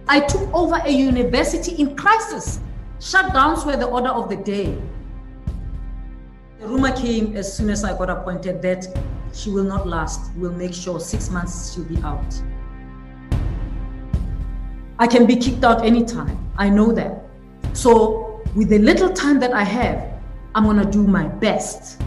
I took over a university in crisis. Shutdowns were the order of the day. The rumor came as soon as I got appointed that she will not last. We'll make sure 6 months she'll be out. I can be kicked out anytime. I know that. So with the little time that I have, I'm going to do my best.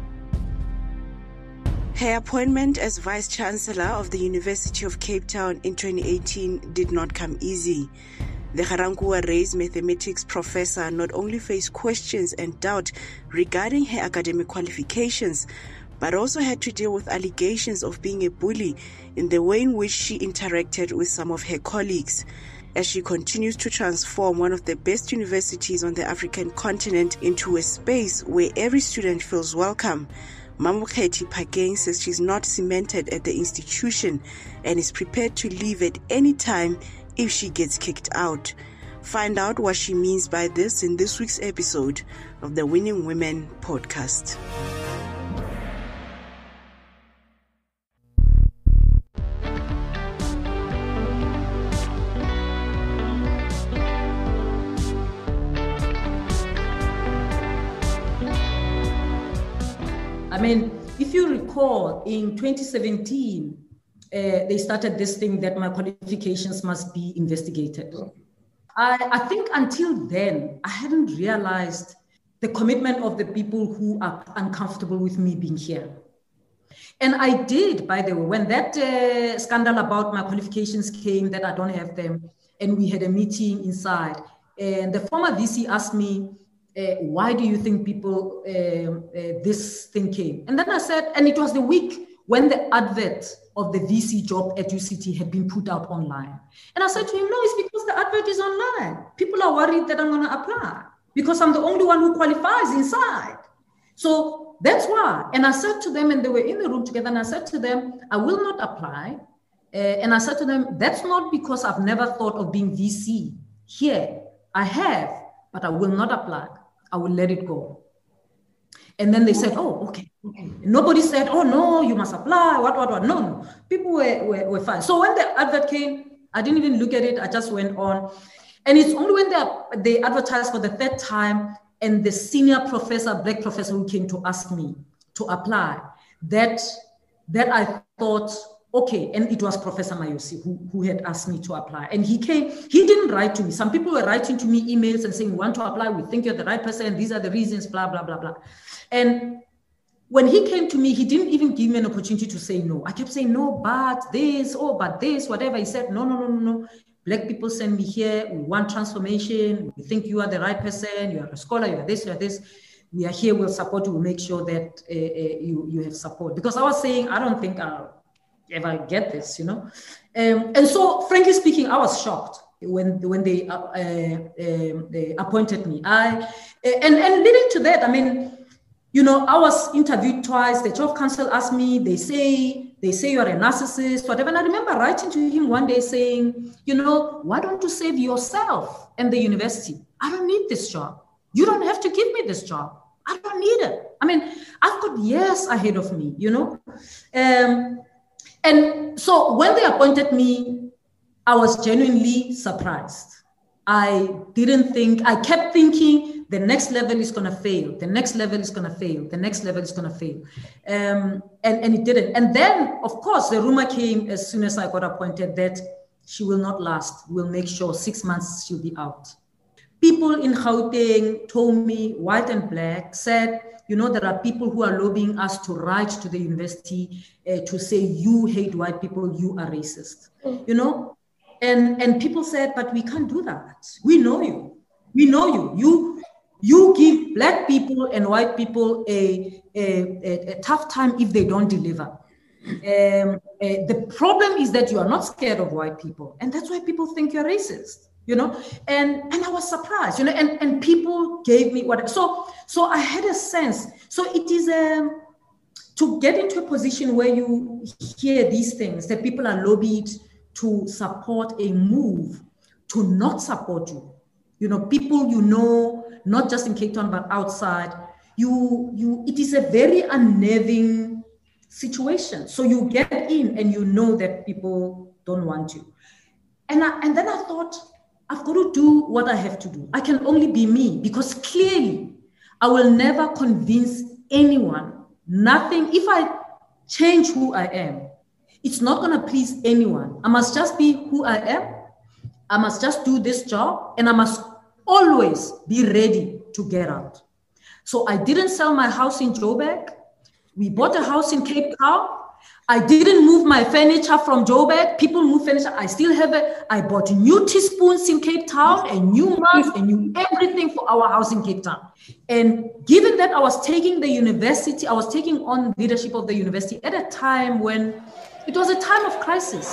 Her appointment as Vice-Chancellor of the University of Cape Town in 2018 did not come easy. The Ga-Rankuwa-raised mathematics professor not only faced questions and doubt regarding her academic qualifications, but also had to deal with allegations of being a bully in the way in which she interacted with some of her colleagues. As she continues to transform one of the best universities on the African continent into a space where every student feels welcome, Mamokgethi Phakeng says she's not cemented at the institution and is prepared to leave at any time if she gets kicked out. Find out what she means by this in this week's episode of the Winning Women podcast. I mean, if you recall, in 2017, they started this thing that my qualifications must be investigated. I think until then, I hadn't realized the commitment of the people who are uncomfortable with me being here. And I did, by the way, when that scandal about my qualifications came, that I don't have them, and we had a meeting inside, and the former VC asked me, why do you think people, this thing came? And then I said, and it was the week when the advert of the VC job at UCT had been put out online. And I said to him, no, it's because the advert is online. People are worried that I'm going to apply because I'm the only one who qualifies inside. So that's why. And I said to them, and they were in the room together, and I said to them, I will not apply. And I said to them, that's not because I've never thought of being VC here. I have, but I will not apply. I will let it go. And then they said, oh, okay. Nobody said, oh, no, you must apply, what. No. People were fine. So when the advert came, I didn't even look at it. I just went on. And it's only when they advertised for the third time and the senior professor, black professor who came to ask me to apply, that I thought, okay, and it was Professor Mayosi who had asked me to apply. And he came, he didn't write to me. Some people were writing to me emails and saying, we want to apply, we think you're the right person, these are the reasons, blah, blah, blah, blah. And when he came to me, he didn't even give me an opportunity to say no. I kept saying, no, but this, whatever. He said, no. Black people send me here, we want transformation, we think you are the right person, you are a scholar, you are this. We are here, we'll support you, we'll make sure that you have support. Because I was saying, I don't think I'll ever get this, and so, frankly speaking, I was shocked when they appointed me. And leading to that, I mean, I was interviewed twice. The Chief Counsel asked me. They say you're a narcissist, whatever. And I remember writing to him one day saying, why don't you save yourself and the university? I don't need this job. You don't have to give me this job. I don't need it. I mean, I've got years ahead of me, And so when they appointed me, I was genuinely surprised. I kept thinking the next level is going to fail. The next level is going to fail. The next level is going to fail. And it didn't. And then, of course, the rumor came as soon as I got appointed that she will not last. We'll make sure 6 months she'll be out. People in Gauteng told me, white and black, said, there are people who are lobbying us to write to the university to say, you hate white people, you are racist, And people said, but we can't do that. We know you. You give black people and white people a tough time if they don't deliver. The problem is that you are not scared of white people. And that's why people think you're racist. And I was surprised, and people gave me what, so I had a sense. So it is to get into a position where you hear these things, that people are lobbied to support a move to not support you. People not just in Cape Town, but outside, it is a very unnerving situation. So you get in and that people don't want you. And then I thought, I've got to do what I have to do. I can only be me, because clearly I will never convince anyone, nothing. If I change who I am, it's not going to please anyone. I must just be who I am. I must just do this job, and I must always be ready to get out. So I didn't sell my house in Joburg. We bought a house in Cape Town. I didn't move my furniture from Joburg. People move furniture. I still have it. I bought new teaspoons in Cape Town, and new mugs, and new everything for our house in Cape Town. And given that I was taking the university, I was taking on leadership of the university at a time when it was a time of crisis.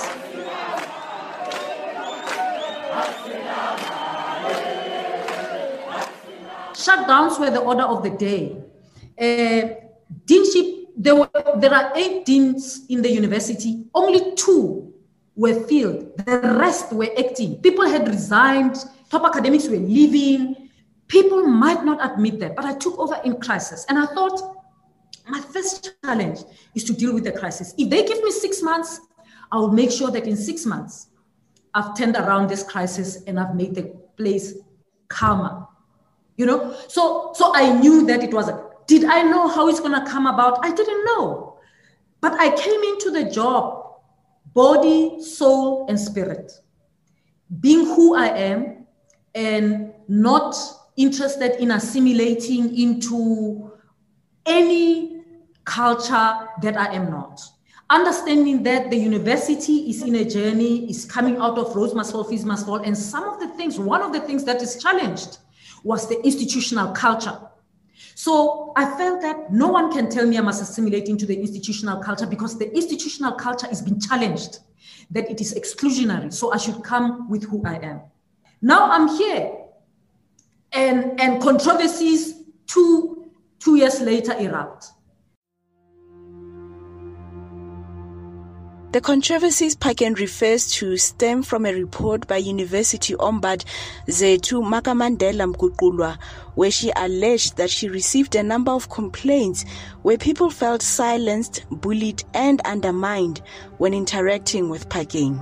Shutdowns were the order of the day. Deanship, there are 8 deans in the university. Only 2 were filled. The rest were acting. People had resigned. Top academics were leaving. People might not admit that, but I took over in crisis. And I thought, my first challenge is to deal with the crisis. If they give me 6 months, I will make sure that in 6 months, I've turned around this crisis and I've made the place calmer. So I knew that it was did I know how it's going to come about? I didn't know. But I came into the job, body, soul, and spirit, being who I am and not interested in assimilating into any culture that I am not. Understanding that the university is in a journey, is coming out of Rhodes Must Fall, Fees Must Fall, and one of the things that is challenged was the institutional culture. So I felt that no one can tell me I must assimilate into the institutional culture, because the institutional culture is being challenged, that it is exclusionary. So I should come with who I am. Now I'm here, and controversies two years later erupt. The controversies Phakeng refers to stem from a report by University Ombud Zethu Makamandela Mguqulwa, where she alleged that she received a number of complaints where people felt silenced, bullied, and undermined when interacting with Phakeng.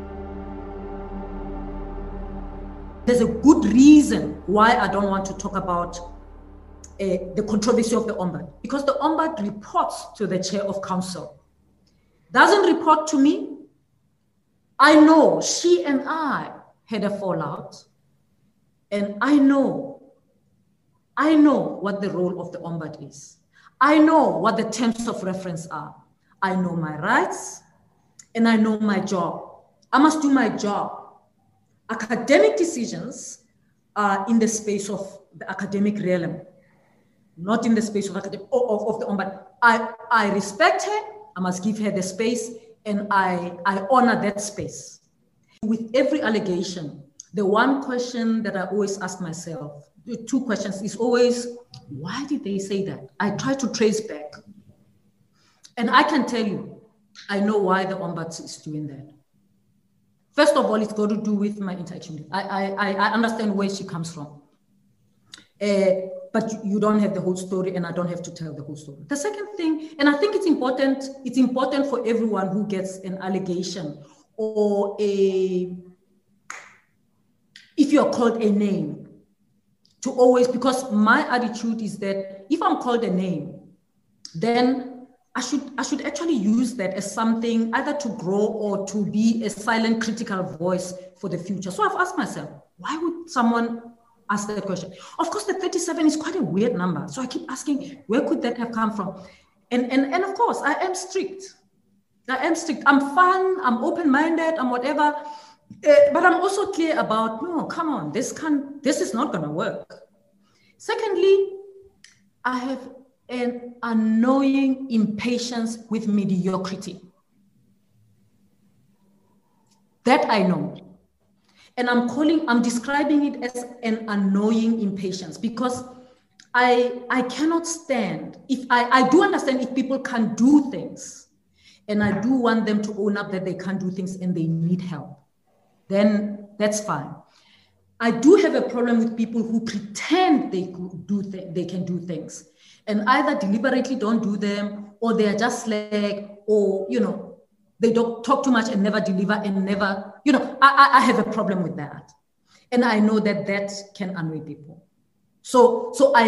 There's a good reason why I don't want to talk about the controversy of the Ombud, because the Ombud reports to the chair of council. Doesn't report to me. I know she and I had a fallout, and I know what the role of the Ombud is. I know what the terms of reference are. I know my rights, and I know my job. I must do my job. Academic decisions are in the space of the academic realm, not in the space of the Ombud. I respect her. I must give her the space, and I honor that space. With every allegation, the one question that I always ask myself, the 2 questions, is always, why did they say that? I try to trace back. And I can tell you, I know why the Ombud is doing that. First of all, it's got to do with my interaction. I understand where she comes from. But you don't have the whole story, and I don't have to tell the whole story. The second thing, and I think it's important for everyone who gets an allegation or if you're called a name, to always, because my attitude is that if I'm called a name, then I should actually use that as something either to grow or to be a silent critical voice for the future. So I've asked myself, why would someone ask that question? Of course, the 37 is quite a weird number. So I keep asking, where could that have come from? And of course, I am strict. I'm fun, I'm open-minded, I'm whatever. But I'm also clear about, no, come on, this is not gonna work. Secondly, I have an annoying impatience with mediocrity. That I know. And I'm describing it as an annoying impatience, because I cannot stand, I do understand if people can't do things, and I do want them to own up that they can't do things and they need help, then that's fine. I do have a problem with people who pretend they can do things and either deliberately don't do them, or they are just slack, or they don't talk too much and never deliver and never I have a problem with that. And I know that can annoy people. So I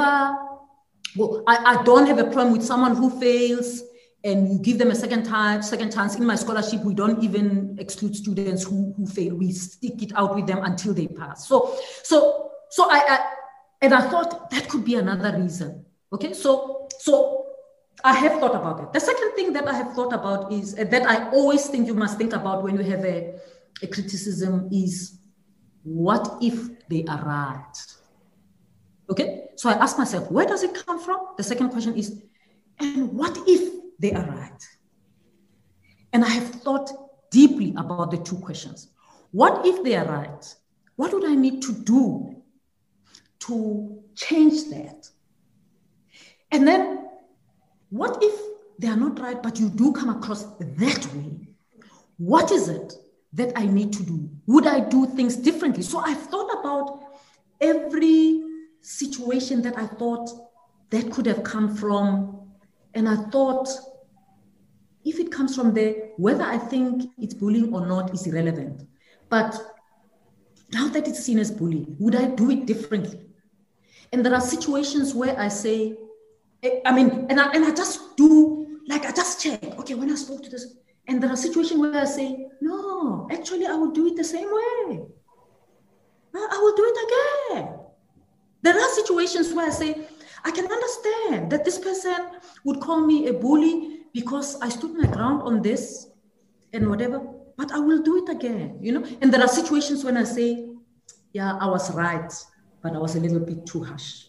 don't have a problem with someone who fails and you give them a second chance. In my scholarship, we don't even exclude students who fail. We stick it out with them until they pass. So I thought that could be another reason. Okay, so I have thought about it. The second thing that I have thought about is that I always think you must think about when you have a criticism is, what if they are right? Okay, so I ask myself, where does it come from? The second question is, and what if they are right? And I have thought deeply about the two questions. What if they are right? What would I need to do to change that? And then, what if they are not right, but you do come across that way? What is it that I need to do? Would I do things differently? So I've thought about every situation that I thought that could have come from, and I thought, if it comes from there, whether I think it's bullying or not is irrelevant. But now that it's seen as bullying, would I do it differently? And there are situations where I say, and I just do, like I just check, okay, when I spoke to this, and there are situations where I say, no, actually I will do it the same way. I will do it again. There are situations where I say, I can understand that this person would call me a bully because I stood my ground on this and whatever, but I will do it again, And there are situations when I say, yeah, I was right, but I was a little bit too harsh.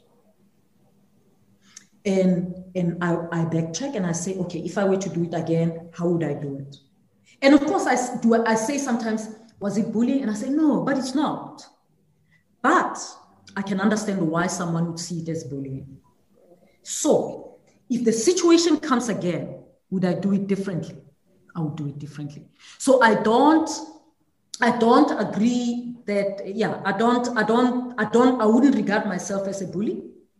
And I backtrack and I say, okay, if I were to do it again, how would I do it? And of course, I say sometimes, was it bullying? And I say, no, but it's not. But I can understand why someone would see it as bullying. So if the situation comes again, would I do it differently? I would do it differently. So I don't agree that, I wouldn't regard myself as a bully.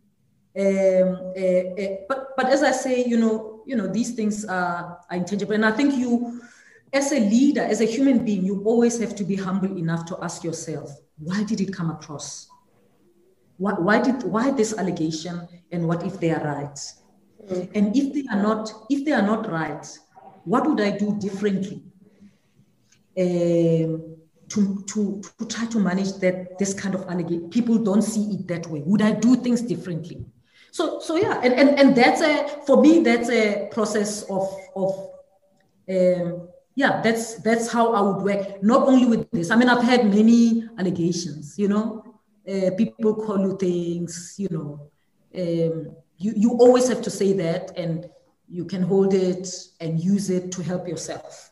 But as I say, these things are intangible. And I think you, as a leader, as a human being, you always have to be humble enough to ask yourself, why did it come across? Why this allegation, and what if they are right? Mm-hmm. And if they are not right, what would I do differently to try to manage that this kind of allegation? People don't see it that way. Would I do things differently? So yeah, and that's for me that's a process that's how I would work. Not only with this. I mean, I've had many allegations. People call you things. You always have to say that, and you can hold it and use it to help yourself.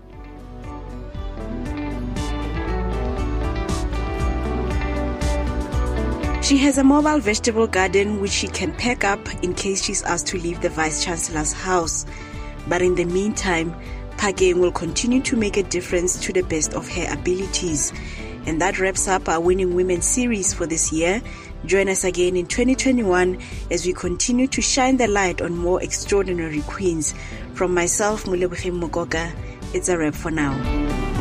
She has a mobile vegetable garden which she can pack up in case she's asked to leave the Vice-Chancellor's house. But in the meantime, Phakeng will continue to make a difference to the best of her abilities. And that wraps up our Winning Women series for this year. Join us again in 2021 as we continue to shine the light on more extraordinary queens. From myself, Moleboheng Mokoka, it's a wrap for now.